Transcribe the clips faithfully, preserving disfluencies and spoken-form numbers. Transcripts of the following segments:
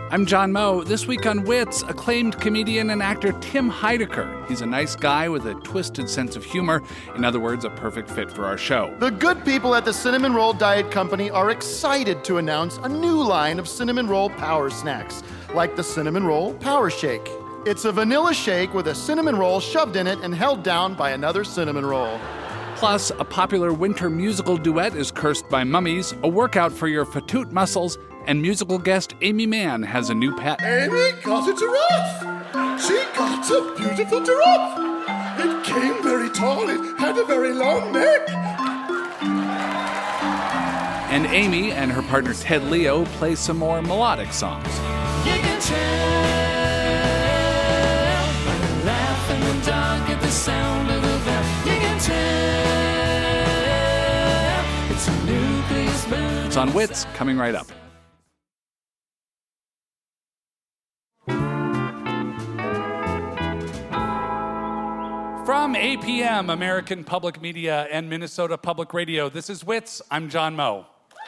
I'm John Moe. This week on Wits, acclaimed comedian and actor Tim Heidecker. He's a nice guy with a twisted sense of humor. In other words, a perfect fit for our show. The good people at the Cinnamon Roll Diet Company are excited to announce a new line of cinnamon roll power snacks, like the Cinnamon Roll Power Shake. It's a vanilla shake with a cinnamon roll shoved in it and held down by another cinnamon roll. Plus, a popular winter musical duet is Cursed by Mummies, a workout for your fatute muscles, and musical guest Aimee Mann has a new pet. Amy got a giraffe. She got a beautiful giraffe. It came very tall. It had a very long neck. And Amy and her partner Ted Leo play some more melodic songs. You can tell by the laugh in the dark at the sound of the bell. You can tell it's a nucleus burning. It's on Wits, coming right up. From A P M, American Public Media and Minnesota Public Radio, this is Wits. I'm John Moe.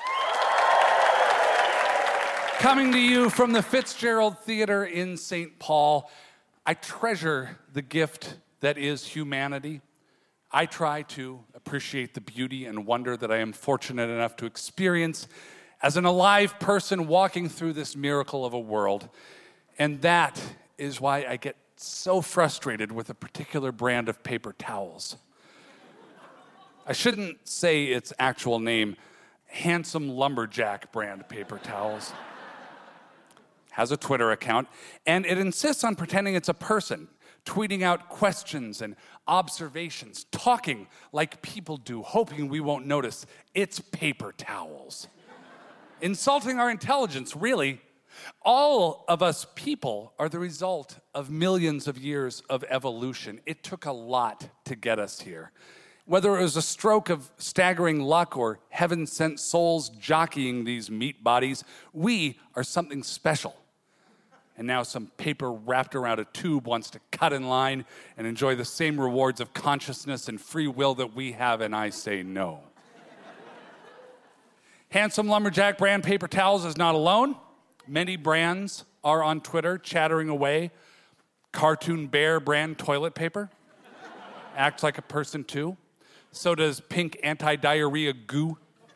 Coming to you from the Fitzgerald Theater in Saint Paul, I treasure the gift that is humanity. I try to appreciate the beauty and wonder that I am fortunate enough to experience as an alive person walking through this miracle of a world. And that is why I get so frustrated with a particular brand of paper towels. I shouldn't say its actual name, Handsome Lumberjack brand paper towels. Has a Twitter account, and it insists on pretending it's a person, tweeting out questions and observations, talking like people do, hoping we won't notice. It's paper towels. Insulting our intelligence, really. All of us people are the result of millions of years of evolution. It took a lot to get us here. Whether it was a stroke of staggering luck or heaven-sent souls jockeying these meat bodies, we are something special. And now some paper wrapped around a tube wants to cut in line and enjoy the same rewards of consciousness and free will that we have, and I say no. Handsome Lumberjack brand paper towels is not alone. Many brands are on Twitter chattering away. Cartoon Bear brand toilet paper acts like a person too. So does pink anti-diarrhea goo.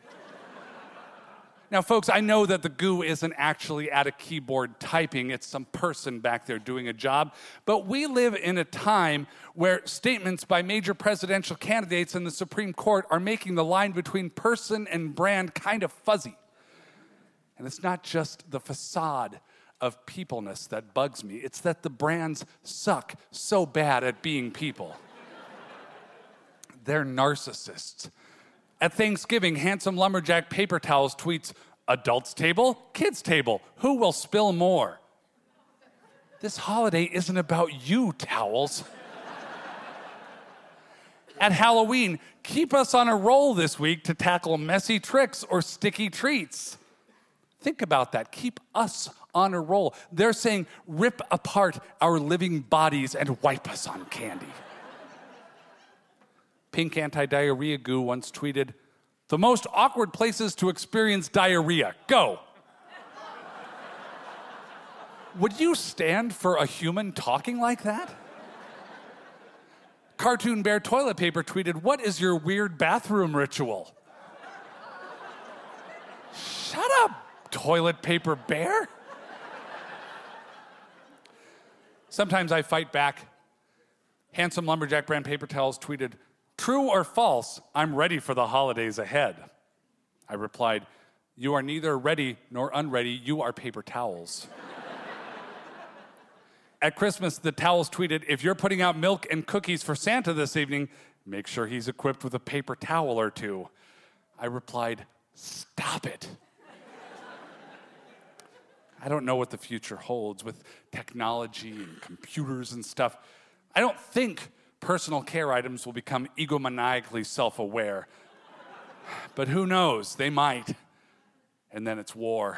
Now, folks, I know that the goo isn't actually at a keyboard typing. It's some person back there doing a job. But we live in a time where statements by major presidential candidates in the Supreme Court are making the line between person and brand kind of fuzzy. And it's not just the facade of peopleness that bugs me. It's that the brands suck so bad at being people. They're narcissists. At Thanksgiving, Handsome Lumberjack Paper Towels tweets, adults table, kids table, who will spill more? This holiday isn't about you, towels. At Halloween, keep us on a roll this week to tackle messy tricks or sticky treats. Think about that. Keep us on a roll. They're saying, rip apart our living bodies and wipe us on candy. Pink anti-diarrhea goo once tweeted, the most awkward places to experience diarrhea. Go. Would you stand for a human talking like that? Cartoon Bear toilet paper tweeted, what is your weird bathroom ritual? Shut up, toilet paper bear. Sometimes I fight back. Handsome Lumberjack brand paper towels tweeted, true or false, I'm ready for the holidays ahead. I replied, you are neither ready nor unready, you are paper towels. At Christmas, the towels tweeted, if you're putting out milk and cookies for Santa this evening, make sure he's equipped with a paper towel or two. I replied, stop it. I don't know what the future holds with technology and computers and stuff. I don't think personal care items will become egomaniacally self-aware. But who knows? They might. And then it's war.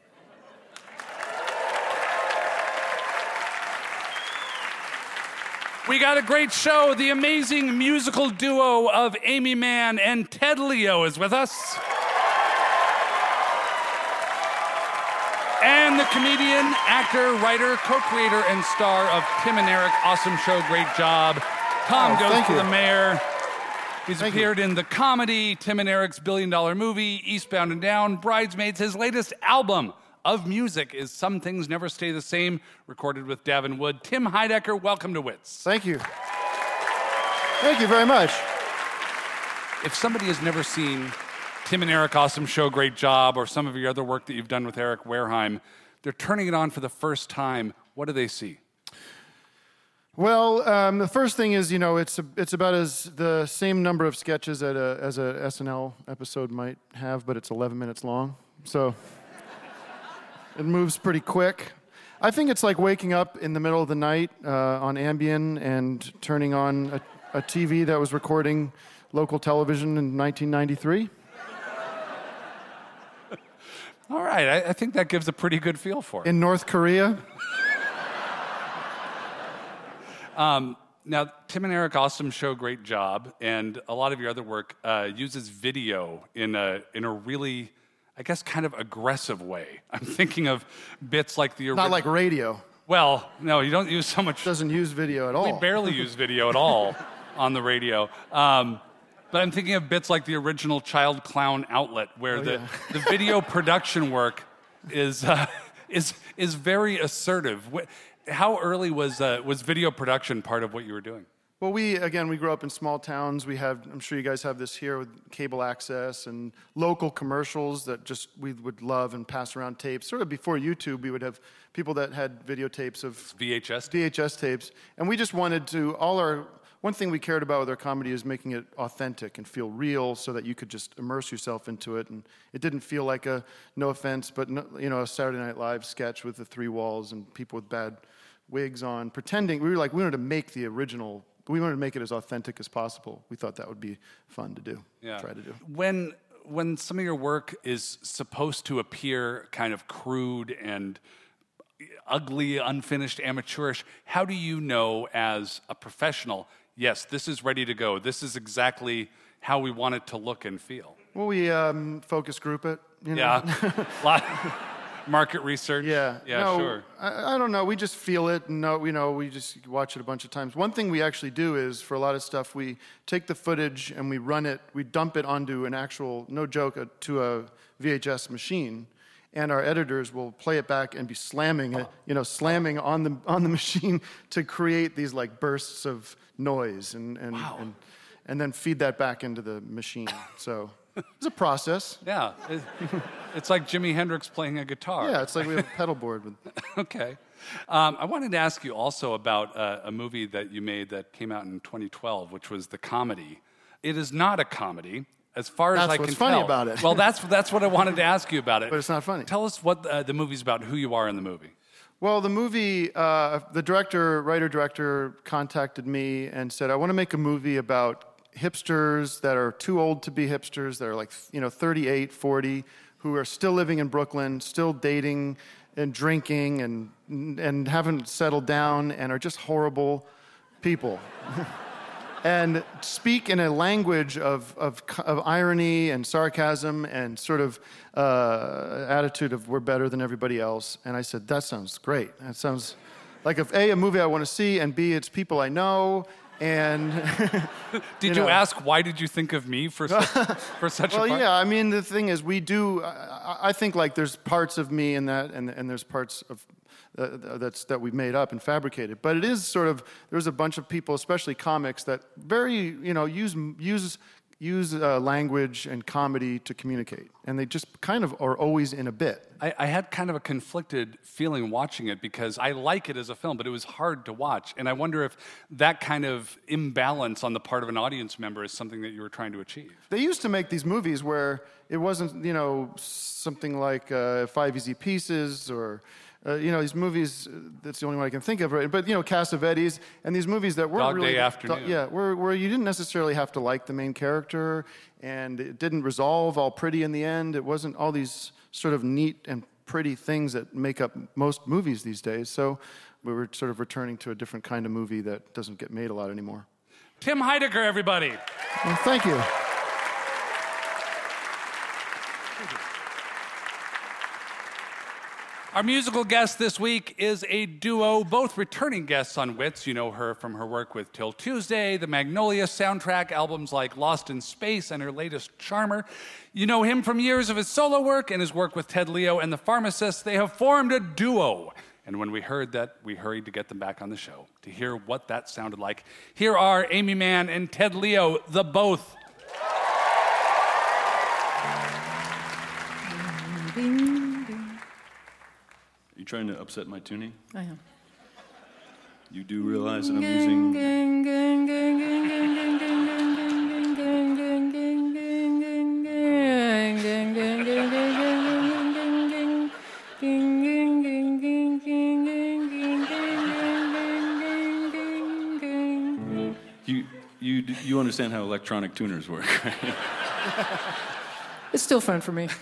We got a great show. The amazing musical duo of Aimee Mann and Ted Leo is with us. And the comedian, actor, writer, co-creator, and star of Tim and Eric Awesome Show, Great Job. Tom Oh, Goes thank to you. the Mayor. He's Thank appeared in the comedy, Tim and Eric's Billion Dollar Movie, Eastbound and Down, Bridesmaids. His latest album of music is Some Things Never Stay the Same, recorded with Davin Wood. Tim Heidecker, welcome to Wits. Thank you. Thank you very much. If somebody has never seen Tim and Eric Awesome Show, Great Job, or some of your other work that you've done with Eric Wareheim, they're turning it on for the first time. What do they see? Well, um, the first thing is, you know, it's a, it's about as the same number of sketches that a, as a S N L episode might have, but it's eleven minutes long. So it moves pretty quick. I think it's like waking up in the middle of the night uh, on Ambien and turning on a, a T V that was recording local television in nineteen ninety-three. All right, I, I think that gives a pretty good feel for it. In North Korea. Um, now, Tim and Eric Awesome Show, Great Job, and a lot of your other work uh, uses video in a in a really, I guess, kind of aggressive way. I'm thinking of bits like the... Not like radio. Well, no, you don't use so much... Doesn't use video at all. We barely use video at all on the radio. Um, but I'm thinking of bits like the original Child Clown Outlet, where Oh, the, yeah. the video production work is uh, is is very assertive. Wh- How early was uh, was video production part of what you were doing? Well, we, again, we grew up in small towns. We have, I'm sure you guys have this here with cable access and local commercials that just we would love and pass around tapes. Sort of before YouTube, we would have people that had videotapes of V H S? V H S tapes. And we just wanted to, all our, one thing we cared about with our comedy is making it authentic and feel real so that you could just immerse yourself into it. And it didn't feel like a, no offense, but no, you know, a Saturday Night Live sketch with the three walls and people with bad wigs on, pretending. We were like, we wanted to make the original, we wanted to make it as authentic as possible. We thought that would be fun to do, Yeah. try to do. When when some of your work is supposed to appear kind of crude and ugly, unfinished, amateurish, how do you know as a professional, yes, this is ready to go, this is exactly how we want it to look and feel? Well, we um, focus group it. You know? Yeah. Lot, market research. Yeah. Yeah, no, sure. I, I don't know. We just feel it, and no, you know, we just watch it a bunch of times. One thing we actually do is, for a lot of stuff, we take the footage and we run it, we dump it onto an actual, no joke, a, to a V H S machine, and our editors will play it back and be slamming it, you know, slamming on the on the machine to create these like bursts of noise, and and Wow. and, and then feed that back into the machine. So it's a process. Yeah. It- it's like Jimi Hendrix playing a guitar. Yeah, it's like we have a pedal board with. Okay. Um, I wanted to ask you also about uh, a movie that you made that came out in twenty twelve, which was The Comedy. It is not a comedy, as far as That's I can what's funny tell. about it. Well, that's that's what I wanted to ask you about it. But it's not funny. Tell us what uh, the movie's about, who you are in the movie. Well, the movie, uh, the director, writer-director contacted me and said, I want to make a movie about hipsters that are too old to be hipsters, that are like, you know, thirty-eight, forty, who are still living in Brooklyn, still dating and drinking and and haven't settled down and are just horrible people. And speak in a language of, of, of irony and sarcasm and sort of uh, attitude of we're better than everybody else. And I said, that sounds great. That sounds like, if A, a movie I want to see, and B, it's people I know, and... Did You you, know. ask, why did you think of me for such, for such Well, a part? yeah, I mean, the thing is, we do, I, I- I think like there's parts of me in that, and, and there's parts of, uh, that's, that we've made up and fabricated. But it is sort of, there's a bunch of people, especially comics, that very, you know, use, use, use uh, language and comedy to communicate. And they just kind of are always in a bit. I, I had kind of a conflicted feeling watching it because I like it as a film, but it was hard to watch. And I wonder if that kind of imbalance on the part of an audience member is something that you were trying to achieve. They used to make these movies where it wasn't, you know, something like uh, Five Easy Pieces or, uh, you know, these movies, uh, that's the only one I can think of, right? But, you know, Cassavetes, and these movies that were Dog really... Day Afternoon. Yeah, where, where you didn't necessarily have to like the main character, and it didn't resolve all pretty in the end. It wasn't all these sort of neat and pretty things that make up most movies these days. So we were sort of returning to a different kind of movie that doesn't get made a lot anymore. Tim Heidecker, everybody. Well, thank you. Our musical guest this week is a duo, both returning guests on Wits. You know her from her work with Till Tuesday, the Magnolia soundtrack, albums like Lost in Space, and her latest Charmer. You know him from years of his solo work and his work with Ted Leo and the Pharmacists. They have formed a duo. And when we heard that, we hurried to get them back on the show to hear what that sounded like. Here are Aimee Mann and Ted Leo, the both. Are you trying to upset my tuning? I am. You do realize that I'm using... You, you, you understand how electronic tuners work, right? It's still fun for me.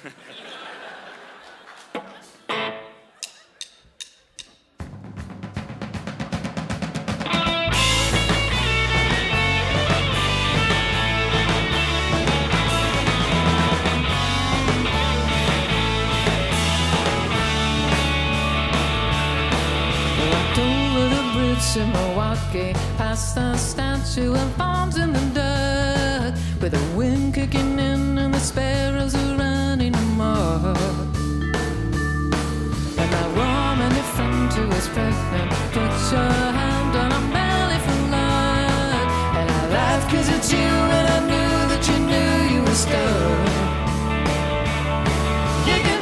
In Milwaukee, past the statue of bombs in the dirt, with the wind kicking in and the sparrows are running amok. And my Romany friend who is pregnant put your hand on her belly for luck. And I laughed cause it's you and I knew that you knew you were stuck. You can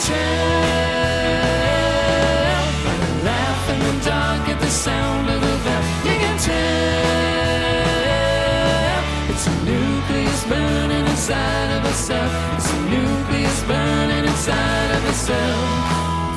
tell by the laugh in the dark at the sound of the bell. You can tell it's a nucleus burning inside of a cell. It's a nucleus burning inside of a cell.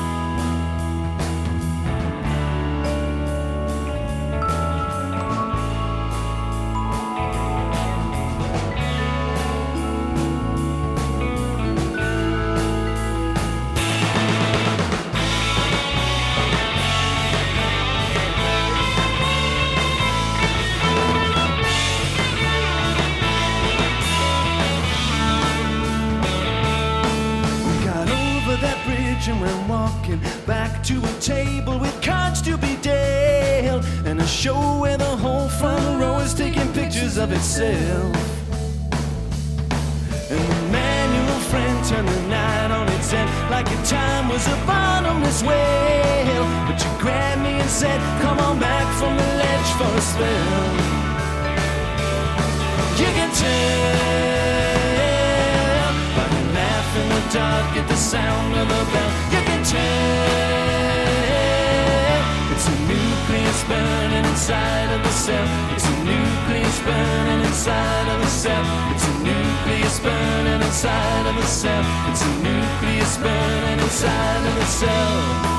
And we're walking back to a table with cards to be dealt, and a show where the whole front row is taking pictures of itself. And the manual friend turned the night on its head like your time was a bottomless well. But you grabbed me and said, come on back from the ledge for a spell. You can tell by the laugh in the dark at the sound of the bell. You can tell it's a nucleus burning inside of the cell. It's a nucleus burning inside of the cell. It's a nucleus burning inside of the cell. It's a nucleus burning inside of the cell.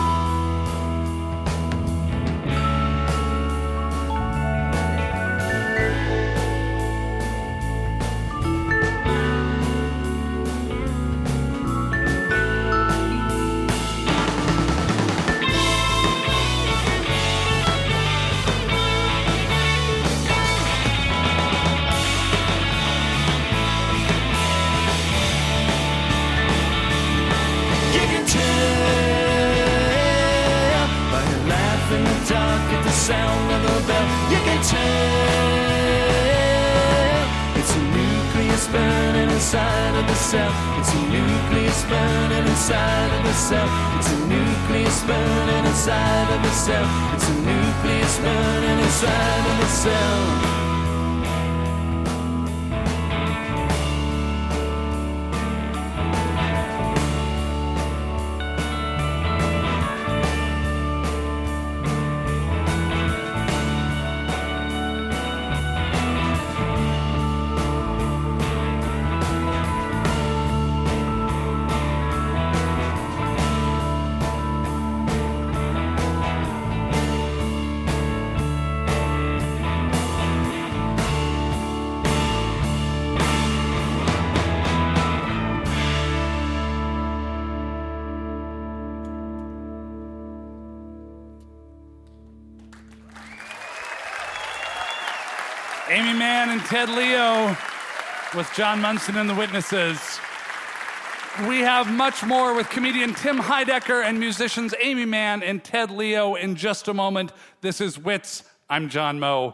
Sound of the bell, you can tell it's a nucleus burning inside of the cell. It's a nucleus burning inside of the cell. It's a nucleus burning inside of the cell. It's a nucleus burning inside of the cell. Aimee Mann and Ted Leo with John Munson and the Witnesses. We have much more with comedian Tim Heidecker and musicians Amy Mann and Ted Leo in just a moment. This is Wits. I'm John Moe.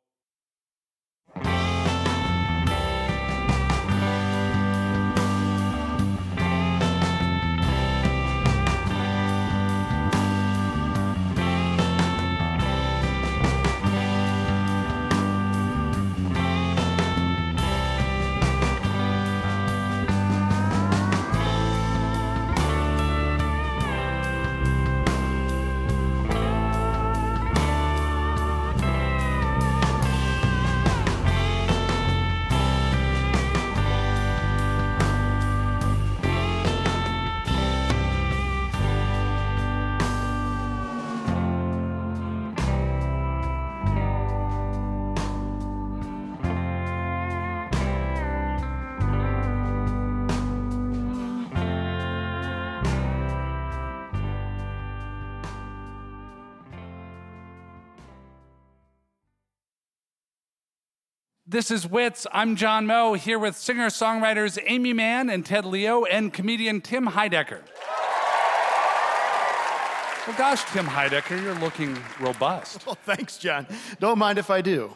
This is Wits. I'm John Moe, here with singer-songwriters Amy Mann and Ted Leo and comedian Tim Heidecker. Well, gosh, Tim Heidecker, you're looking robust. Well, thanks, John. Don't mind if I do.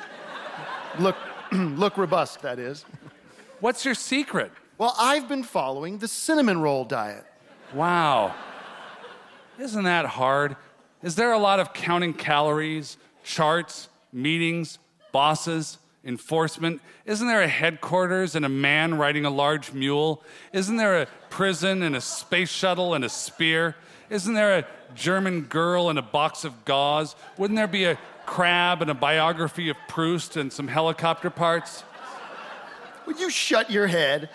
Look, look robust, that is. What's your secret? Well, I've been following the cinnamon roll diet. Wow. Isn't that hard? Is there a lot of counting calories, charts, meetings, bosses, enforcement? Isn't there a headquarters and a man riding a large mule? Isn't there a prison and a space shuttle and a spear? Isn't there a German girl and a box of gauze? Wouldn't there be a crab and a biography of Proust and some helicopter parts? Would you shut your head?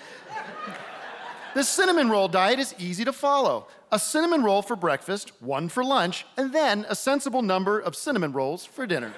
The cinnamon roll diet is easy to follow. A cinnamon roll for breakfast, one for lunch, and then a sensible number of cinnamon rolls for dinner.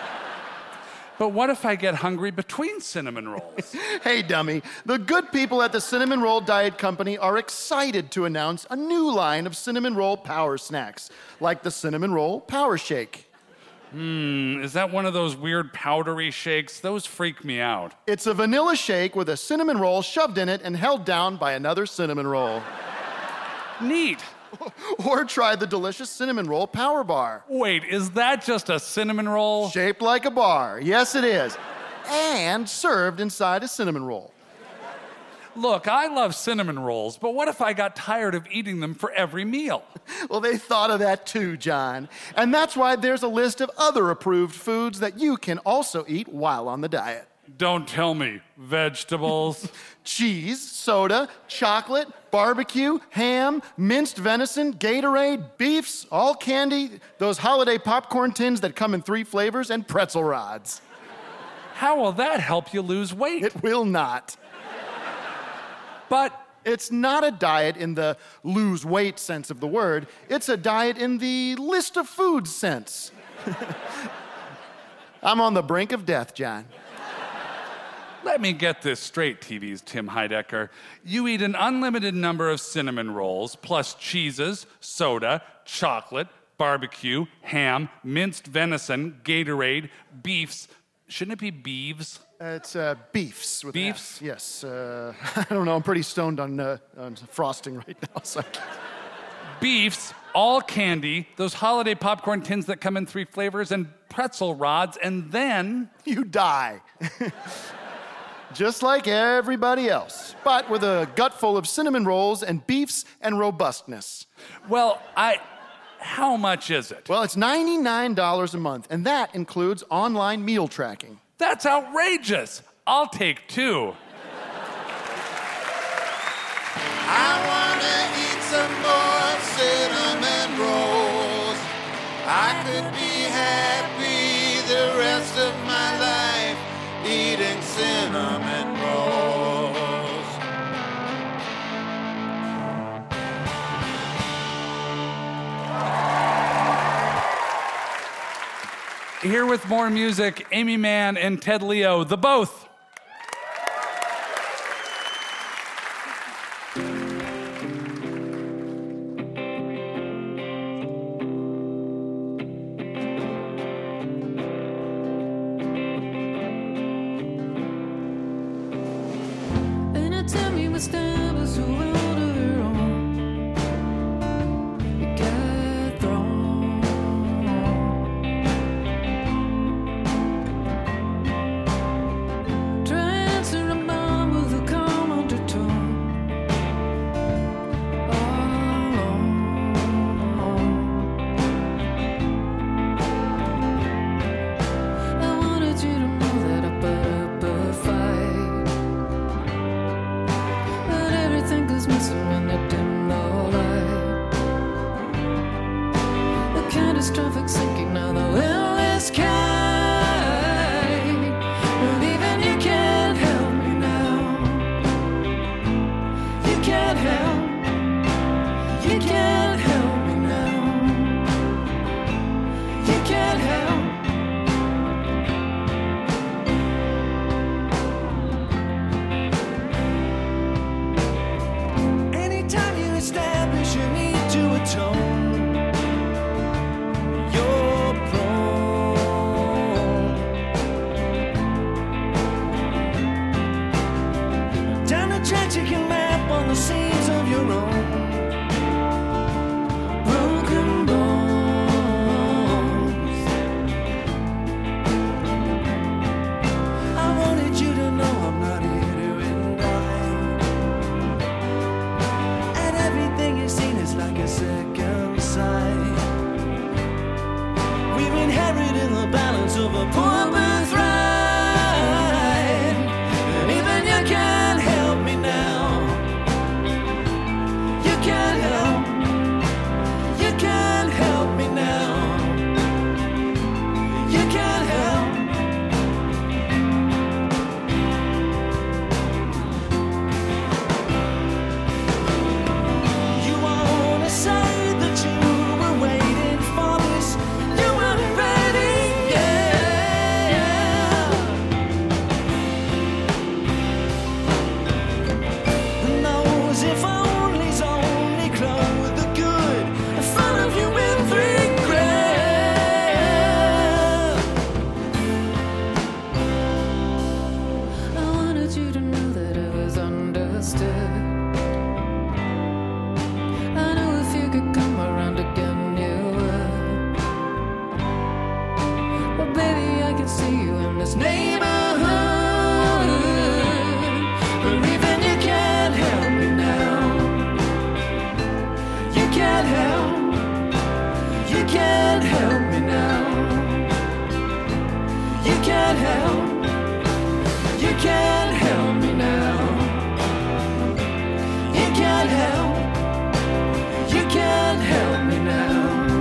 But what if I get hungry between cinnamon rolls? Hey, dummy. The good people at the Cinnamon Roll Diet Company are excited to announce a new line of cinnamon roll power snacks, like the Cinnamon Roll Power Shake. Hmm, is that one of those weird powdery shakes? Those freak me out. It's a vanilla shake with a cinnamon roll shoved in it and held down by another cinnamon roll. Neat. Or try the delicious cinnamon roll power bar. Wait, is that just a cinnamon roll? Shaped like a bar. Yes, it is. And served inside a cinnamon roll. Look, I love cinnamon rolls, but what if I got tired of eating them for every meal? Well, they thought of that too, John. And that's why there's a list of other approved foods that you can also eat while on the diet. Don't tell me. Vegetables. Cheese, soda, chocolate, barbecue, ham, minced venison, Gatorade, beefs, all candy, those holiday popcorn tins that come in three flavors, and pretzel rods. How will that help you lose weight? It will not. But it's not a diet in the lose weight sense of the word. It's a diet in the list of foods sense. I'm on the brink of death, John. Let me get this straight, T V's Tim Heidecker. You eat an unlimited number of cinnamon rolls, plus cheeses, soda, chocolate, barbecue, ham, minced venison, Gatorade, beefs. Shouldn't it be beeves? Uh, it's uh, beefs. With Beefs? An F. Yes. Uh, I don't know. I'm pretty stoned on, uh, on frosting right now. So. Beefs, all candy, those holiday popcorn tins that come in three flavors, and pretzel rods, and then... You die. Just like everybody else, but with a gut full of cinnamon rolls and beefs and robustness. Well, I... How much is it? Well, it's ninety-nine dollars a month, and that includes online meal tracking. That's outrageous. I'll take two. I wanna eat some more cinnamon rolls. I could be happy the rest of my life eating cinnamon rolls. Here with more music, Amy Mann and Ted Leo, the both. Anytime you were stubborn was a world of your own. You get thrown. Try answer a bomb with a calm undertone. All alone. I wanted you to know that I put up a fight, but everything goes missing when they dim the light. The catastrophic sinking, now the will is kind. But even you can't help me now. You can't help. You can't help me now. You can't help. Anytime you establish your need to atone, you're prone. Down the tracks you can map on the scenes of your own broken bones. I wanted you to know I'm not here to indict, and everything you've seen is like a second sight. We've inherited the balance of a poor birthright, and even you can't help me now. You can't help. You can't help me now. You can't help. You wanna say that you were waiting for this. You weren't ready, yeah. And those if onlys only clothe the good in front of you with regret. I wanted you to know that it was understood. I know if you could come around again, you would. But baby, I can see you in this neighborhood. But even you can't help me now. You can't help. You can't help me now. You can't help. You can't help me now. You can't help. You can't help me now.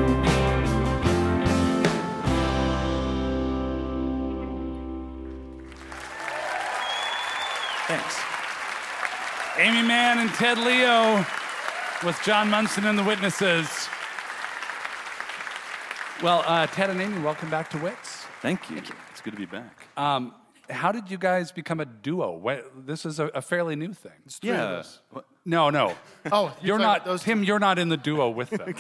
Thanks. Amy Mann and Ted Leo with John Munson and the Witnesses. Well, uh, Ted and Amy, welcome back to Wits. Thank you. It's good to be back. Um, how did you guys become a duo? What, this is a, a fairly new thing. Three of Yeah. us. What- No, no. Oh, You're talking not, about those Tim, you're not in the duo with them.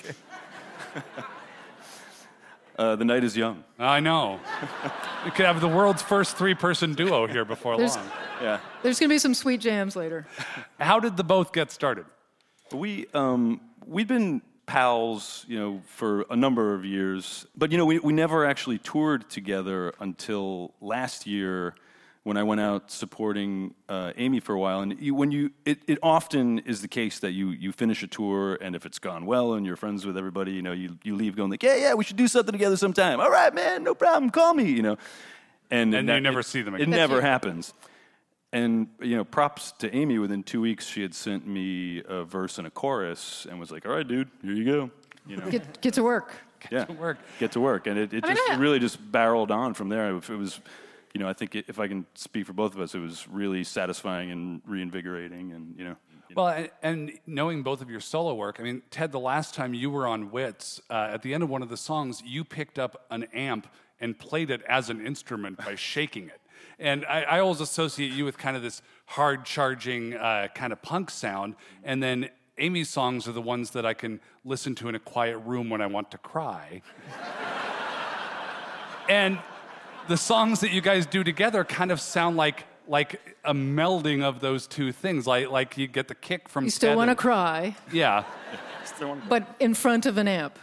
Uh, the night is young. I know. You could have the world's first three-person duo here before There's- long. Yeah. There's going to be some sweet jams later. How did the both get started? We um we'd been pals, you know, for a number of years, but you know, we we never actually toured together until last year when I went out supporting uh, Amy for a while. And you, when you, it, it often is the case that you you finish a tour, and if it's gone well and you're friends with everybody, you know, you you leave going like, yeah, yeah, we should do something together sometime. All right, man, no problem, call me, you know. And, And that- you never it- see them It again. never That's it. happens. And, you know, props to Amy, within two weeks, she had sent me a verse and a chorus and was like, all right, dude, here you go. You know, Get, get to work. yeah, to work. Get to work. And it, it I mean, just I- it really just barreled on from there. If it was, you know, I think it, if I can speak for both of us, it was really satisfying and reinvigorating and, you know. Well, and, and knowing both of your solo work, I mean, Ted, the last time you were on Wits, uh, at the end of one of the songs, you picked up an amp and played it as an instrument by shaking it. And I, I always associate you with kind of this hard-charging uh, kind of punk sound. And then Amy's songs are the ones that I can listen to in a quiet room when I want to cry. And the songs that you guys do together kind of sound like like a melding of those two things. Like like you get the kick from You still Ted want to and- cry, Yeah. but in front of an amp.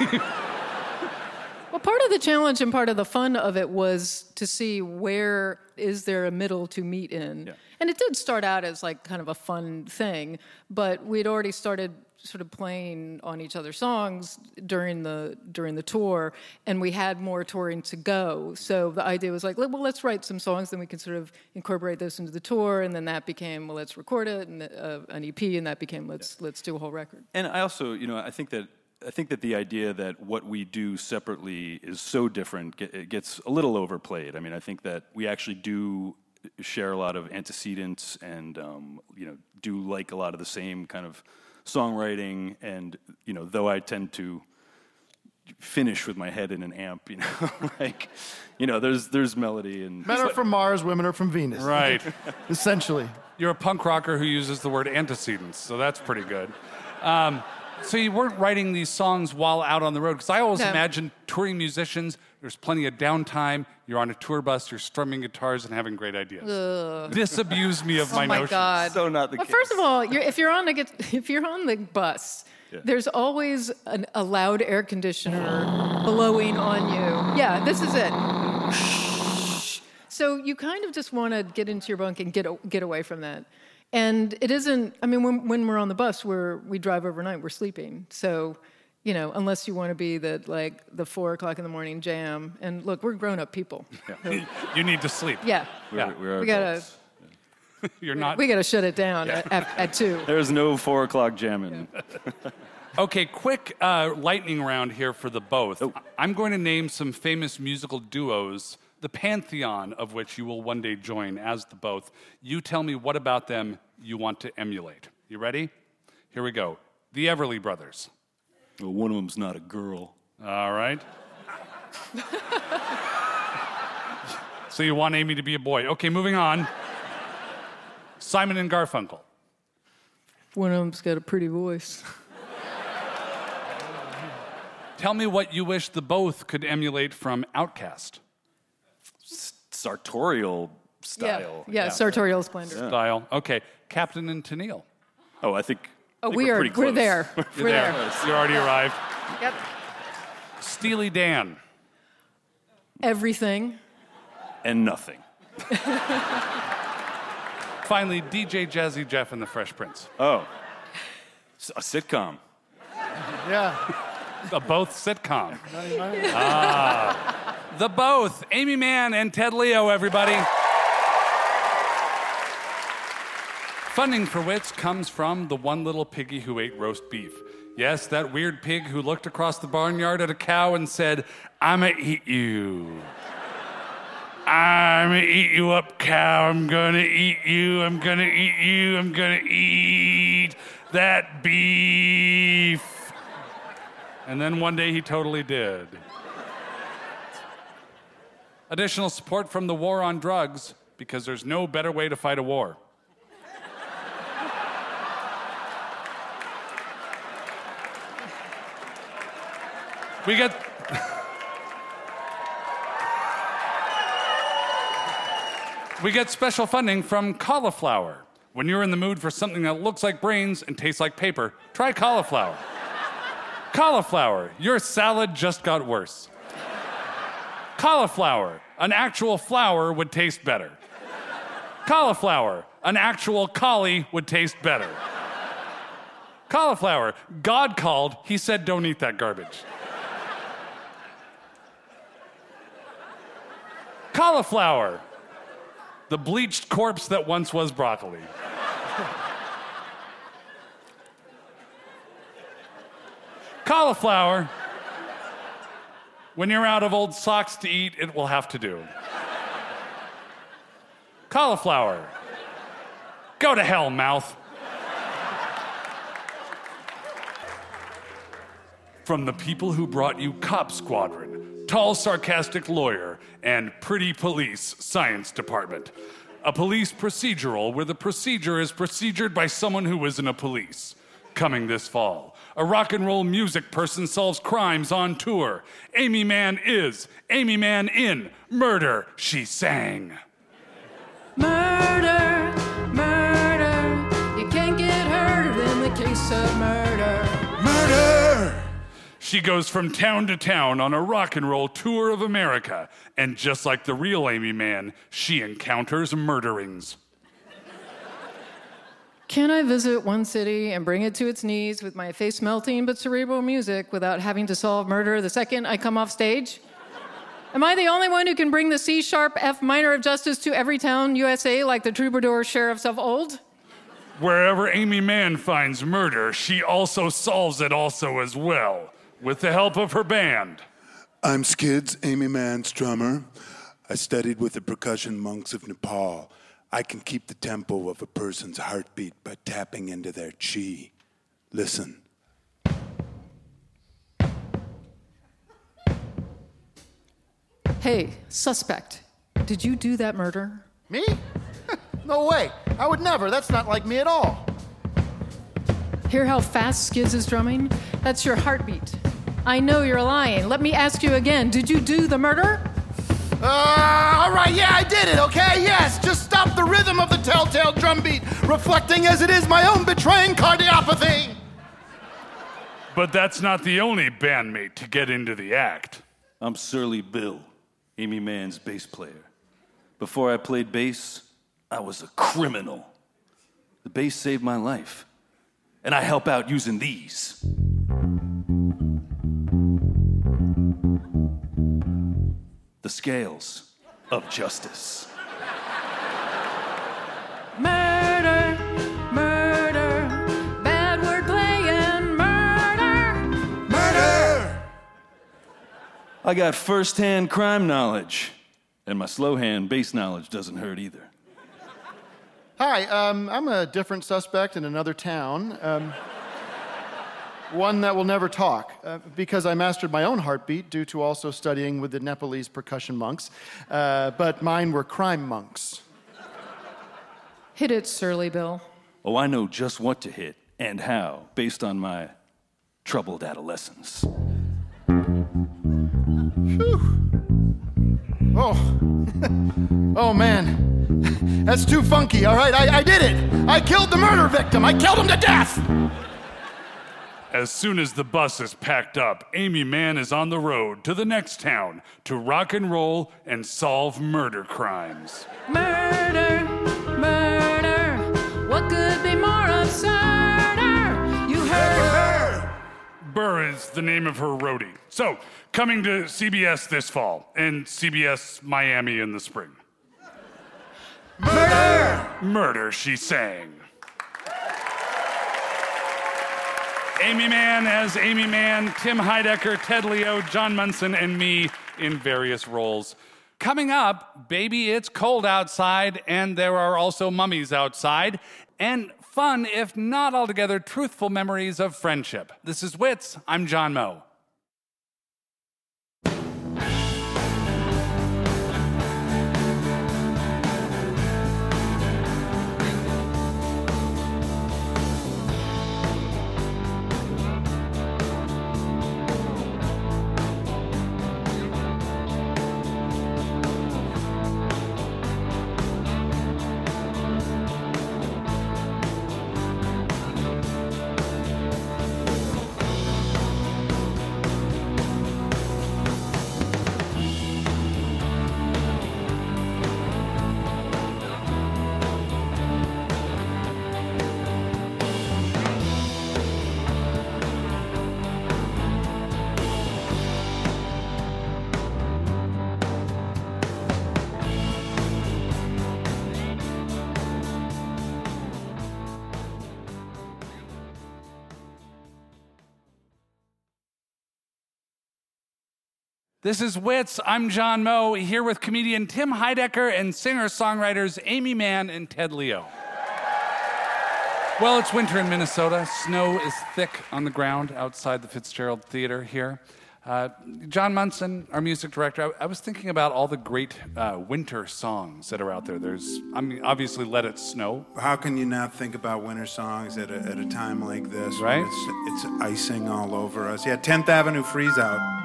Well, part of the challenge and part of the fun of it was to see where is there a middle to meet in. Yeah. And it did start out as like kind of a fun thing, but we'd already started sort of playing on each other's songs during the during the tour, and we had more touring to go. So the idea was like, well, let's write some songs, then we can sort of incorporate those into the tour, and then that became, well, let's record it, and uh, an E P, and that became, let's yeah. let's do a whole record. And I also, you know, I think that I think that the idea that what we do separately is so different get, it gets a little overplayed. I mean, I think that we actually do share a lot of antecedents, and um, you know, do like a lot of the same kind of songwriting. And you know, though I tend to finish with my head in an amp, you know, like, you know, there's there's melody and Men are from Mars, women are from Venus. Right. Essentially. You're a punk rocker who uses the word antecedents, so that's pretty good. Um, so you weren't writing these songs while out on the road? Because I always No. imagine touring musicians, there's plenty of downtime, you're on a tour bus, you're strumming guitars and having great ideas. Ugh. Disabuse me of Oh my, my notions. God! so not the Well, case. first of all, you're, if you're on the gui- if you're on the bus, Yeah. there's always an, a loud air conditioner blowing on you. Yeah, this is it. So you kind of just want to get into your bunk and get a- get away from that. And it isn't. I mean, when when we're on the bus, we're we drive overnight. We're sleeping. So, you know, unless you want to be the like the four o'clock in the morning jam. And look, we're grown up people. You need to sleep. Yeah, We're, Yeah. we're we gotta adults. You're not. we gotta shut it down at, at, at two. There's no four o'clock jamming. Okay, quick uh, lightning round here for the both. Oh. I'm going to name some famous musical duos, the pantheon of which you will one day join as the both. You tell me what about them you want to emulate. You ready? Here we go. The Everly Brothers. Well, one of them's not a girl. All right. So you want Amy to be a boy. Okay, moving on. Simon and Garfunkel. One of them's got a pretty voice. Tell me what you wish the both could emulate from Outkast. Sartorial style. Yeah, yeah, sartorial splendor. Style. Okay, Captain and Tennille. Oh, I think. I Oh, think we we're are. pretty We're close. there. You're We're there. there. You already arrived. Yep. Steely Dan. Everything. And nothing. Finally, D J Jazzy Jeff and the Fresh Prince. Oh, S- a sitcom. Yeah. The both sitcom. ah. The both. Amy Mann and Ted Leo, everybody. Funding for Wits comes from the one little piggy who ate roast beef. Yes, that weird pig who looked across the barnyard at a cow and said, "I'ma eat you. I'm gonna eat you up, cow. I'm gonna eat you. I'm gonna eat you. I'm gonna eat that beef." And then one day he totally did. Additional support from the War on Drugs, because there's no better way to fight a war. We get... We get special funding from cauliflower. When you're in the mood for something that looks like brains and tastes like paper, try cauliflower. Cauliflower, your salad just got worse. Cauliflower, an actual flower would taste better. Cauliflower, an actual collie would taste better. Cauliflower, God called, he said don't eat that garbage. Cauliflower, the bleached corpse that once was broccoli. Cauliflower, when you're out of old socks to eat, it will have to do. Cauliflower, go to hell, mouth. From the people who brought you Cop Squadron, Tall Sarcastic Lawyer, and Pretty Police Science Department. A police procedural where the procedure is procedured by someone who isn't a police. Coming this fall, a rock and roll music person solves crimes on tour. Amy Mann is Amy Mann in Murder, She Sang. Murder, murder. You can't get hurt in the case of murder. Murder! She goes from town to town on a rock and roll tour of America, and just like the real Amy Mann, she encounters murderings. Can I visit one city and bring it to its knees with my face melting but cerebral music without having to solve murder the second I come off stage? Am I the only one who can bring the C sharp F minor of justice to every town U S A like the troubadour sheriffs of old? Wherever Amy Mann finds murder, she also solves it also as well, with the help of her band. I'm Skids, Amy Mann's drummer. I studied with the percussion monks of Nepal. I can keep the tempo of a person's heartbeat by tapping into their chi. Listen. Hey, suspect, did you do that murder? Me? No way. I would never. That's not like me at all. Hear how fast Skids is drumming? That's your heartbeat. I know you're lying. Let me ask you again. Did you do the murder? Uh, all right, yeah, I did it, okay? Yes, just stop the rhythm of the telltale drumbeat, reflecting as it is my own betraying cardiopathy. But that's not the only bandmate to get into the act. I'm Surly Bill, Amy Mann's bass player. Before I played bass, I was a criminal. The bass saved my life, and I help out using these. The scales of justice. Murder, murder. Bad wordplay and murder. Murder! I got first-hand crime knowledge, and my slow-hand bass knowledge doesn't hurt either. Hi, um, I'm a different suspect in another town. Um, one that will never talk, uh, because I mastered my own heartbeat due to also studying with the Nepalese percussion monks, uh, but mine were crime monks. Hit it, Surly Bill. Oh, I know just what to hit and how, based on my troubled adolescence. Whew. Oh. Oh, man. That's too funky, all right? I, I did it. I killed the murder victim. I killed him to death. As soon as the bus is packed up, Amy Mann is on the road to the next town to rock and roll and solve murder crimes. Murder, murder. What could be more absurder? You heard. Burr is the name of her roadie. So, coming to C B S this fall, and C B S Miami in the spring. Murder! Murder, she sang. Amy Mann as Amy Mann, Tim Heidecker, Ted Leo, John Munson, and me in various roles. Coming up, Baby It's Cold Outside, and there are also mummies outside, and fun, if not altogether truthful memories of friendship. This is Wits. I'm John Moe. This is Wits. I'm John Moe, here with comedian Tim Heidecker and singer-songwriters Amy Mann and Ted Leo. Well, it's winter in Minnesota. Snow is thick on the ground outside the Fitzgerald Theater here. Uh, John Munson, our music director, I, I was thinking about all the great uh, winter songs that are out there. There's, I mean, obviously Let It Snow. How can you not think about winter songs at a, at a time like this? Right? It's, it's icing all over us. Yeah, tenth Avenue Freeze Out.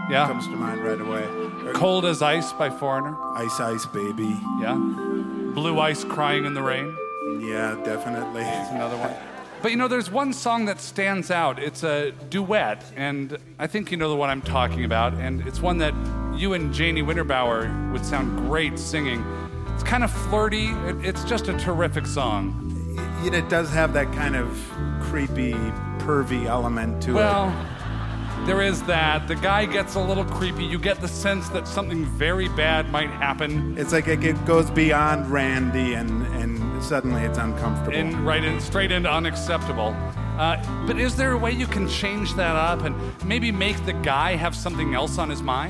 Yeah. comes to mind right away. Or Cold as Ice by Foreigner. Ice Ice Baby. Yeah. Blue Ice Crying in the Rain. Yeah, definitely. That's another one. But you know, there's one song that stands out. It's a duet, and I think you know the one I'm talking about, and it's one that you and Janie Winterbauer would sound great singing. It's kind of flirty. It- It's just a terrific song. Y- It does have that kind of creepy, pervy element to Well, there is that. The guy gets a little creepy. You get the sense that something very bad might happen. it. It's like it it goes beyond Randy, and, and suddenly it's uncomfortable. And right in, straight into unacceptable. Uh, but is there a way you can change that up and maybe make the guy have something else on his mind?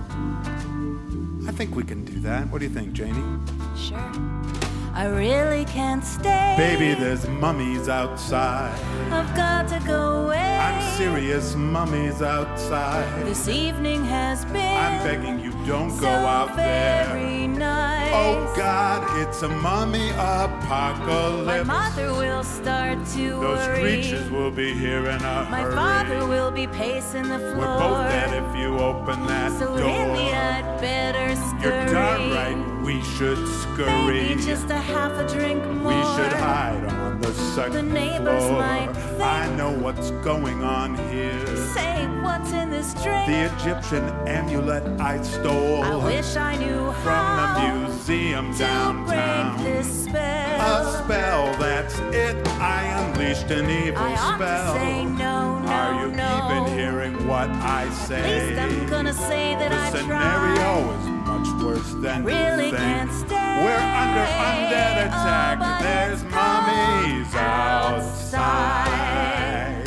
I think we can do that. What do you think, Janie? Sure. I really can't stay. Baby, there's mummies outside. I've got to go away. I'm serious, mummies outside. This evening has been I'm begging you, don't so go out there. very nice. Oh God, it's a mummy My apocalypse. mother will start to Those worry. creatures will be here in a My hurry. father will be pacing the floor. We're both dead if you open that So door. really, I'd better scurry. You're darn right, we should scurry. Maybe just a half a drink more. We should hide on the second The neighbors floor. might think- I know what's going on here. Say what's in this drink. The Egyptian amulet I stole I wish I knew from how the museum to downtown. break this spell. A spell, that's it. I unleashed an evil I ought spell. to say no, no, Are you no. even hearing what I say? At least I'm gonna say that the I scenario tried. is much worse than Really you think. can't stay. We're under undead Oh, attack. but There's it's mummies cold outside.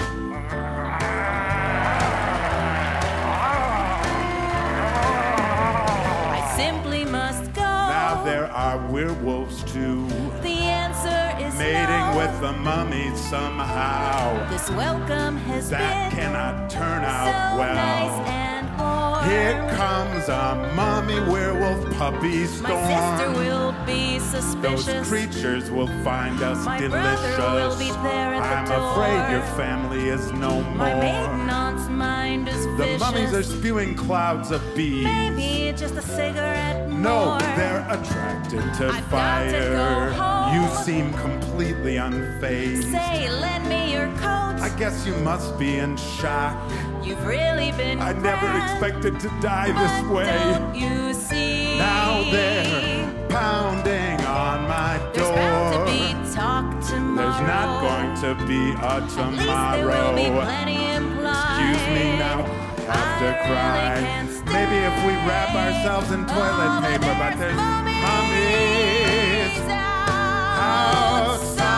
I simply must go. Now there are werewolves too, The answer is mating no. with the mummies somehow. This welcome has That been cannot turn so out well. nice and warm. Here comes a mummy werewolf puppy storm. My sister will be Those suspicious. creatures will find us My delicious. brother will be there at I'm the door. afraid your family is no more. My maiden aunt's mind is the vicious. mummies are spewing clouds of bees. Maybe just a cigarette No, more. they're attracted to I've got fire. to go home. You seem completely unfazed. Say, lend me your coat. I guess you must be in shock. You've really been I never grand, expected to die but this way. Don't you see? Now they're pounding on my There's door. bound to be talk tomorrow. There's not going to be a At least there will tomorrow. be plenty implied. Excuse me now, I have to I really cry. can't stay. Maybe if we wrap ourselves in toilet Oh, but paper, but there's mummies mummies outside.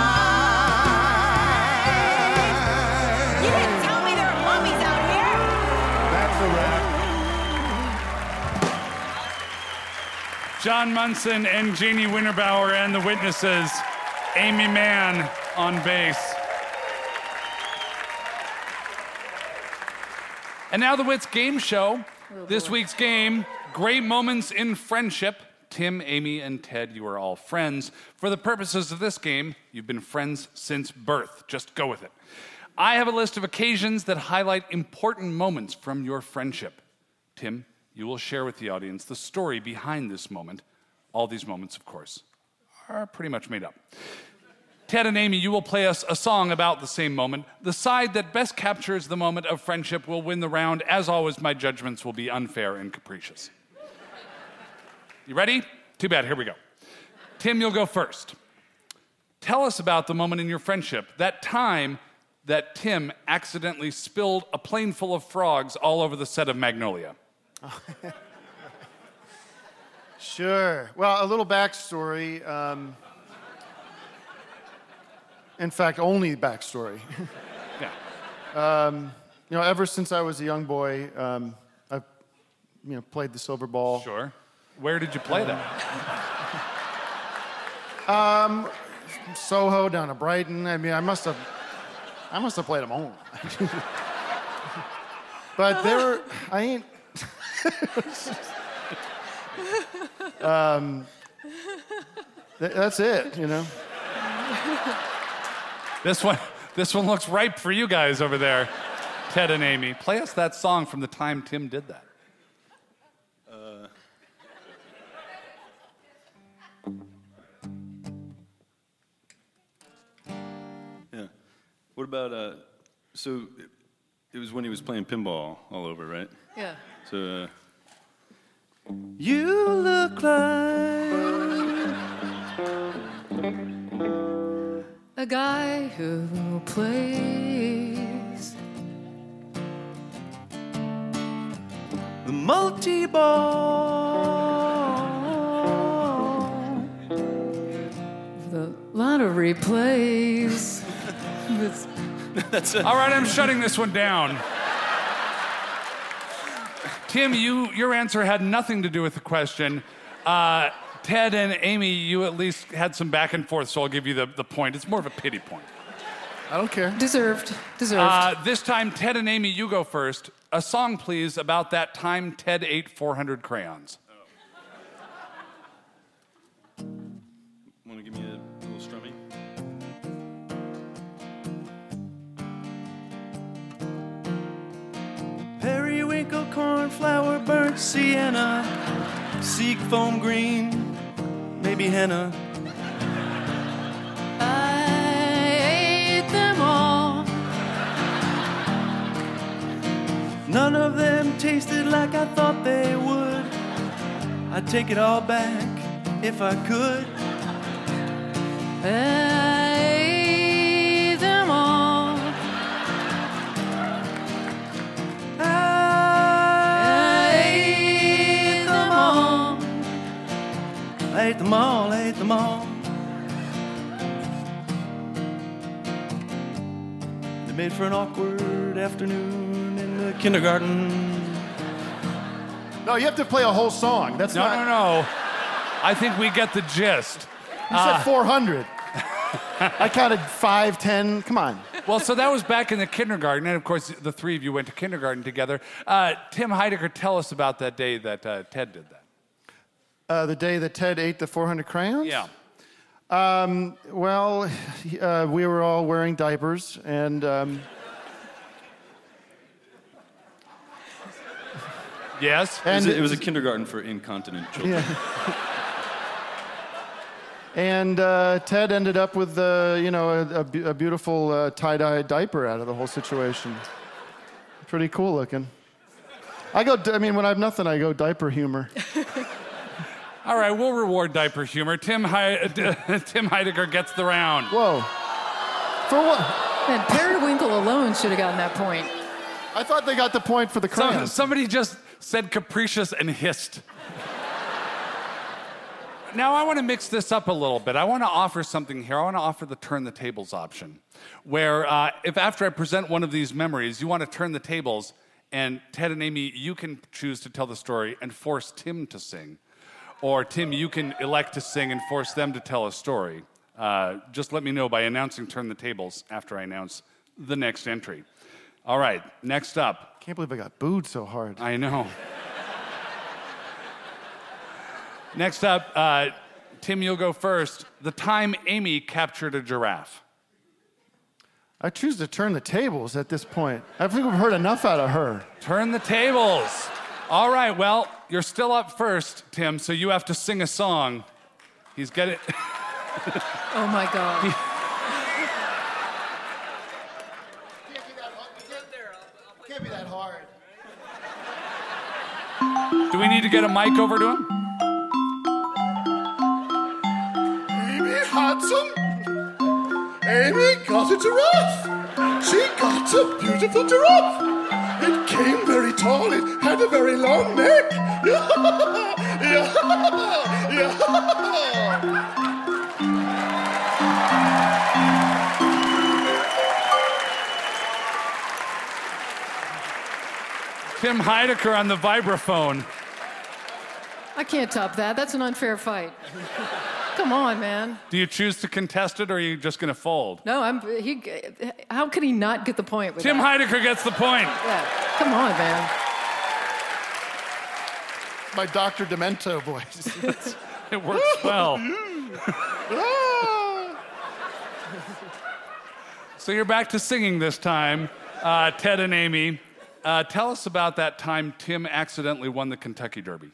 You didn't tell me there are mummies out here. That's a wrap. John Munson and Janie Winterbauer and the Witnesses. Amy Mann on bass. And now the Wits game show. This week's game, Great Moments in Friendship. Tim, Amy, and Ted, you are all friends. For the purposes of this game, you've been friends since birth. Just go with it. I have a list of occasions that highlight important moments from your friendship. Tim, you will share with the audience the story behind this moment. All these moments, of course, are pretty much made up. Ted and Amy, you will play us a song about the same moment. The side that best captures the moment of friendship will win the round. As always, my judgments will be unfair and capricious. You ready? Too bad, here we go. Tim, you'll go first. Tell us about the moment in your friendship, that time that Tim accidentally spilled a plane full of frogs all over the set of Magnolia. Sure. Well, a little backstory. Um, in fact, only backstory. Yeah. um, you know, ever since I was a young boy, um, I've you know played the silver ball. Sure. Where did you play that? Um, Soho down to Brighton. I mean, I must have, I must have played them all. But there were, I ain't. um, th- that's it, you know. This one, this one looks ripe for you guys over there, Ted and Amy. Play us that song from the time Tim did that. about, uh, so it, it was when he was playing pinball all over, right? Yeah. So, uh, you look like a guy who plays the multi-ball. the lottery plays. This- That's it. All right, I'm shutting this one down. Tim, you, your answer had nothing to do with the question. Uh, Ted and Amy, you at least had some back and forth, so I'll give you the, the point. It's more of a pity point. I don't care. Deserved. Deserved. Uh, this time, Ted and Amy, you go first. A song, please, about that time Ted ate four hundred crayons. Want to give me a little strummy? Periwinkle, cornflower, burnt sienna, seek foam green, maybe henna. I ate them all. None of them tasted like I thought they would. I'd take it all back if I could. I ate them all. I ate them all. I ate them all, I ate them all. They made for an awkward afternoon in the kindergarten. No, you have to play a whole song. That's No, not. no, no. I think we get the gist. You said four hundred. I counted five, ten. Come on. Well, so that was back in the kindergarten, and of course, the three of you went to kindergarten together. Uh, Tim Heidecker, tell us about that day that uh, Ted did that. Uh, the day that Ted ate the four hundred crayons? Yeah. Um, well, uh, we were all wearing diapers, and um, Yes? It was, and a, it was a kindergarten for incontinent children. yeah. And uh, Ted ended up with, uh, you know, a, a, bu- a beautiful uh, tie-dye diaper out of the whole situation. Pretty cool looking. I go. I mean, when I have nothing, I go diaper humor. All right, we'll reward diaper humor. Tim, He- Tim Heidecker gets the round. Whoa. For what? Man, Periwinkle alone should have gotten that point. I thought they got the point for the So, crayons. somebody just said capricious and hissed. Now I want to mix this up a little bit. I want to offer something here. I want to offer the turn the tables option, where uh, if after I present one of these memories, you want to turn the tables, and Ted and Amy, you can choose to tell the story and force Tim to sing. Or Tim, you can elect to sing and force them to tell a story. Uh, just let me know by announcing turn the tables after I announce the next entry. All right, next up. Can't believe I got booed so hard. I know. Next up, uh, Tim, you'll go first. The time Amy captured a giraffe. I choose to turn the tables at this point. I think we've heard enough out of her. Turn the tables. All right, well, you're still up first, Tim, so you have to sing a song. He's getting... Oh my God. Can't be that hard. Do we need to get a mic over to him? Amy had some. Amy got a giraffe. She got a beautiful giraffe. It came very tall. It had a very long neck. Yeah, yeah, yeah. Tim Heidecker on the vibraphone. I can't top that. That's an unfair fight. Come on, man. Do you choose to contest it, or are you just going to fold? No, I'm. He. How could he not get the point with Tim that? Heidecker gets the point. Yeah. Come on, man. My Doctor Demento voice. It works well. So you're back to singing this time, uh, Ted and Amy. Uh, tell us about that time Tim accidentally won the Kentucky Derby.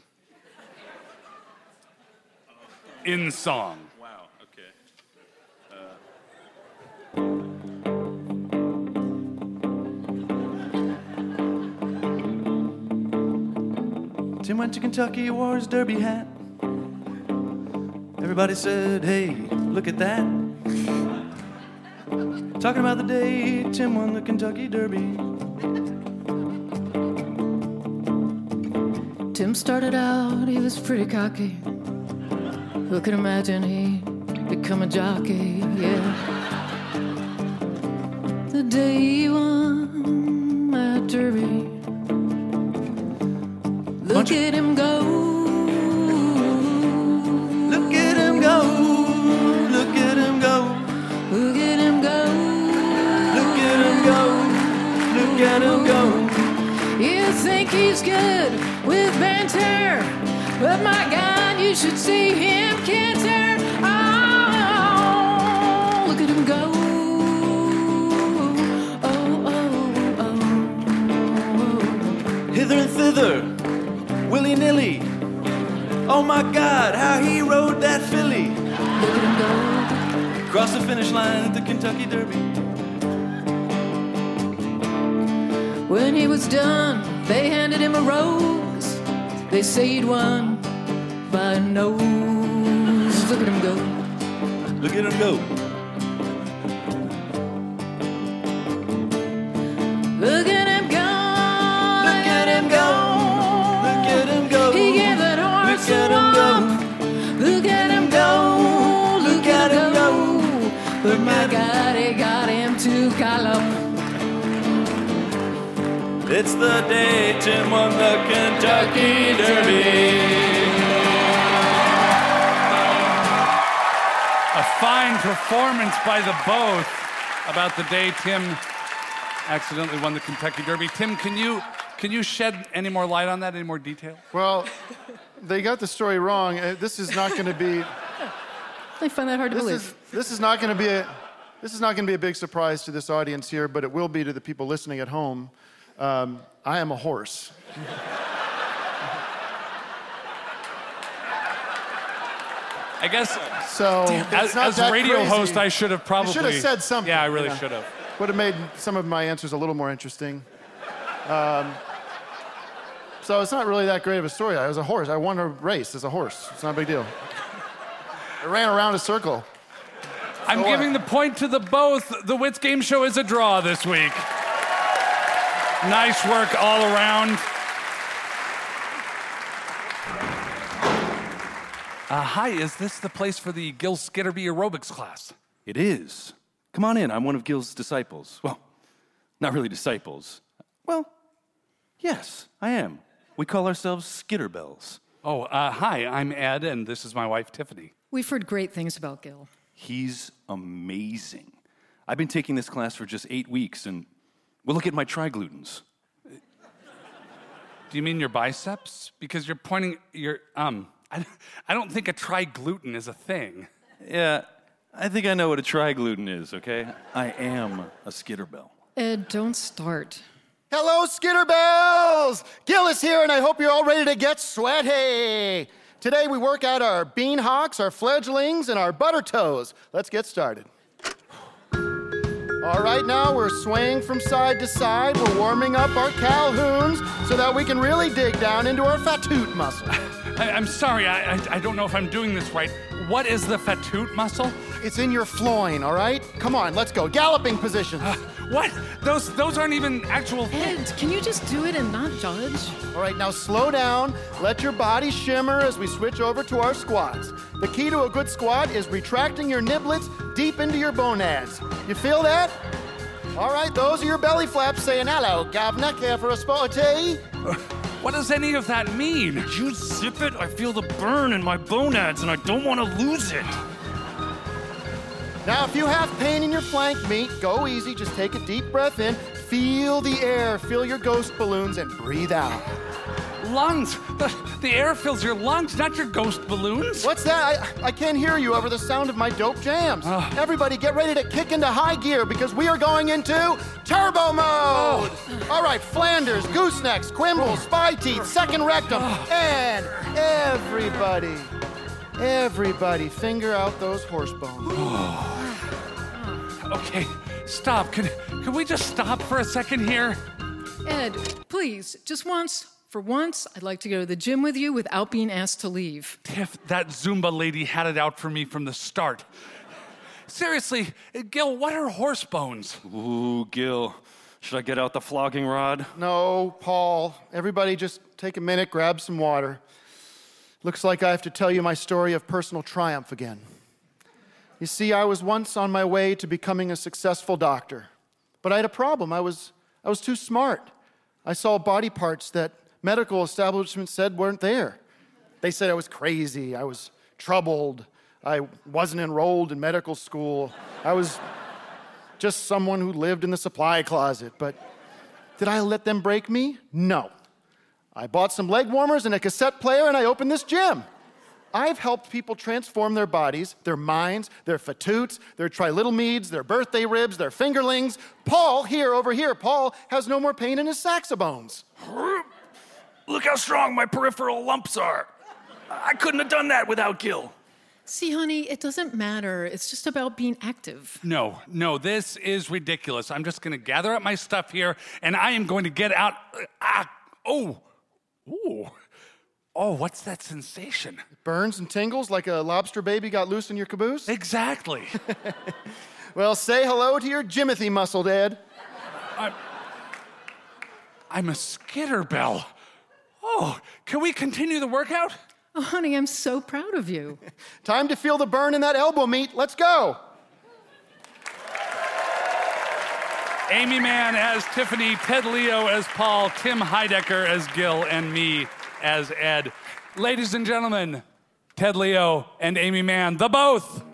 In song. Wow, okay. Uh... Tim went to Kentucky, wore his derby hat. Everybody said, hey, look at that. Talking about the day Tim won the Kentucky Derby. Tim started out, he was pretty cocky. Who could imagine he'd become a jockey, yeah. The day he won that derby. Look at him go. Look at him go. Look at him go. Look at him go. Look at him go. Look at him go. You think he's good with banter, but my God, you should see him canter. Oh, look at him go. Oh, oh, oh. Hither and thither, willy-nilly. Oh my God, how he rode that filly. Look at him go. Across the finish line at the Kentucky Derby. When he was done, they handed him a rose. They say he'd won by a nose. Look at him go. Look at him go. Look at him go. Look at him go. Look at him go. He gave that horse a walk. Look at him go. Look at him go. But my God, he got him to gallop. It's the day Tim won the Kentucky Derby. A fine performance by the both about the day Tim accidentally won the Kentucky Derby. Tim, can you can you shed any more light on that? Any more detail? Well, they got the story wrong. Uh, This is not going to be. I find that hard to This believe. is this is not going to be a this is not going to be a big surprise to this audience here, but it will be to the people listening at home. Um, I am a horse. I guess So as, it's not as that radio crazy. host, I should have probably You should have said something. Yeah, I really you know. should have. Would have made some of my answers a little more interesting. Um, so it's not really that great of a story. I was a horse. I won a race as a horse. It's not a big deal. I ran around a circle. I'm So what? giving the point to the both. The Wits Game Show is a draw this week. Nice work all around. Uh, hi, is this the place for the Gil Skitterby aerobics class? It is. Come on in. I'm one of Gil's disciples. Well, not really disciples. Well, yes, I am. We call ourselves Skitterbells. Oh, uh, hi, I'm Ed, and this is my wife, Tiffany. We've heard great things about Gil. He's amazing. I've been taking this class for just eight weeks, and well, look at my triglutens. Do you mean your biceps? Because you're pointing, your, um, I, I don't think a trigluten is a thing. Yeah, I think I know what a trigluten is, okay? I am a Skitterbell. Ed, don't start. Hello, Skitterbells! Gil is here, and I hope you're all ready to get sweaty. Today we work out our bean hawks, our fledglings, and our butter toes. Let's get started. All right, now we're swaying from side to side. We're warming up our calhouns so that we can really dig down into our fatoot muscle. I, I'm sorry, I, I, I don't know if I'm doing this right. What is the fatoot muscle? It's in your floin, all right? Come on, let's go. Galloping positions. Uh, what? Those those aren't even actual... Ed, can you just do it and not judge? All right, now slow down. Let your body shimmer as we switch over to our squats. The key to a good squat is retracting your niblets deep into your gonads. You feel that? All right, those are your belly flaps saying, hello, governor, care for a spot of tea? What does any of that mean? You zip it, I feel the burn in my gonads, and I don't want to lose it. Now, if you have pain in your flank meat, go easy. Just take a deep breath in, feel the air, feel your ghost balloons, and breathe out. Lungs. The, the air fills your lungs, not your ghost balloons. What's that? I, I can't hear you over the sound of my dope jams. Oh. Everybody get ready to kick into high gear because we are going into turbo mode. Oh. All right, Flanders, goosenecks, quimbles, spy teeth, second rectum, oh. and everybody, everybody finger out those horse bones. Okay, stop. Can, can we just stop for a second here? Ed, please, just once, For once, I'd like to go to the gym with you without being asked to leave. Tiff, that Zumba lady had it out for me from the start. Seriously, Gil, what are horse bones? Ooh, Gil. Should I get out the flogging rod? No, Paul. Everybody just take a minute, grab some water. Looks like I have to tell you my story of personal triumph again. You see, I was once on my way to becoming a successful doctor, but I had a problem. I was, I was too smart. I saw body parts that medical establishments said weren't there. They said I was crazy, I was troubled, I wasn't enrolled in medical school, I was just someone who lived in the supply closet. But did I let them break me? No. I bought some leg warmers and a cassette player, and I opened this gym. I've helped people transform their bodies, their minds, their fatoots, their trilittle-meads, their birthday ribs, their fingerlings. Paul, here, over here, Paul has no more pain in his saxobones. Look how strong my peripheral lumps are. I couldn't have done that without Gil. See, honey, it doesn't matter. It's just about being active. No, no, this is ridiculous. I'm just going to gather up my stuff here, and I am going to get out. Ah, oh, ooh. Oh, what's that sensation? It burns and tingles like a lobster baby got loose in your caboose? Exactly. Well, say hello to your Jimothy muscle, Dad. I'm, I'm a skitterbell. Oh, can we continue the workout? Oh, honey, I'm so proud of you. Time to feel the burn in that elbow meat. Let's go. Amy Mann as Tiffany, Ted Leo as Paul, Tim Heidecker as Gil, and me as Ed. Ladies and gentlemen, Ted Leo and Amy Mann, the both.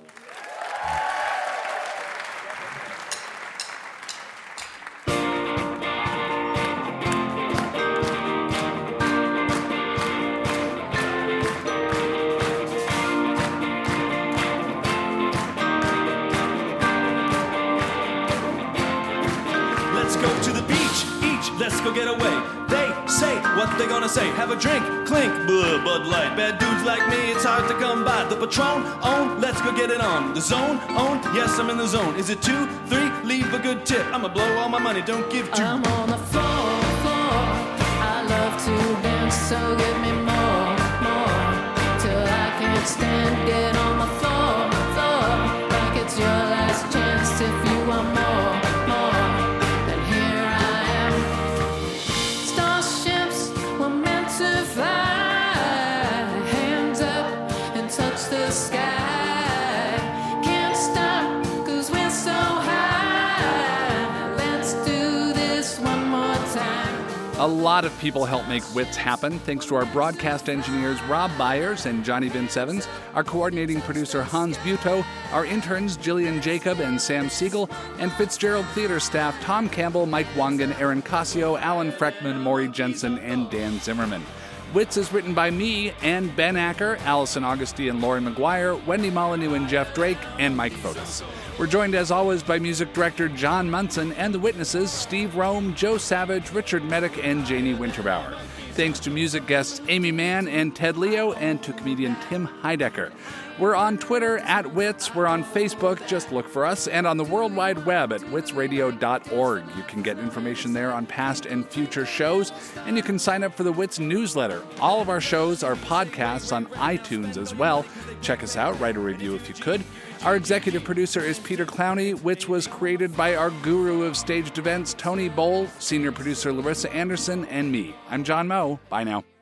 Let's go to the beach, each, let's go get away. They say what they gonna say. Have a drink, clink, blah, Bud Light. Bad dudes like me, it's hard to come by. The Patron, on, let's go get it on. The zone, on, yes, I'm in the zone. Is it two, three, leave a good tip. I'ma blow all my money, don't give two. I'm on the floor, floor. I love to dance, so give me more, more. Till I can't stand, get on the floor, floor. Like it's your last chance if you want more, more. Then here I am. Starships were meant to fly. Hands up and touch the sky. Can't stop, cause we're so high. Let's do this one more time. A lot of people help make Wits happen, thanks to our broadcast engineers Rob Byers and Johnny Vince Evans, our coordinating producer Hans Butow, our interns Jillian Jacob and Sam Siegel, and Fitzgerald Theater staff Tom Campbell, Mike Wangan, Aaron Casio, Alan Freckman, Maury Jensen, and Dan Zimmerman. Wits is written by me and Ben Acker, Allison Augusty and Lori McGuire, Wendy Molyneux and Jeff Drake, and Mike Fotis. We're joined as always by music director John Munson and the witnesses Steve Rome, Joe Savage, Richard Medic, and Janie Winterbauer. Thanks to music guests Amy Mann and Ted Leo, and to comedian Tim Heidecker. We're on Twitter at Wits, we're on Facebook, just look for us, and on the World Wide Web at wits radio dot org. You can get information there on past and future shows, and you can sign up for the Wits newsletter. All of our shows are podcasts on iTunes as well. Check us out, write a review if you could. Our executive producer is Peter Clowney. Wits was created by our guru of staged events, Tony Bowl, senior producer Larissa Anderson, and me. I'm John Moe. Bye now.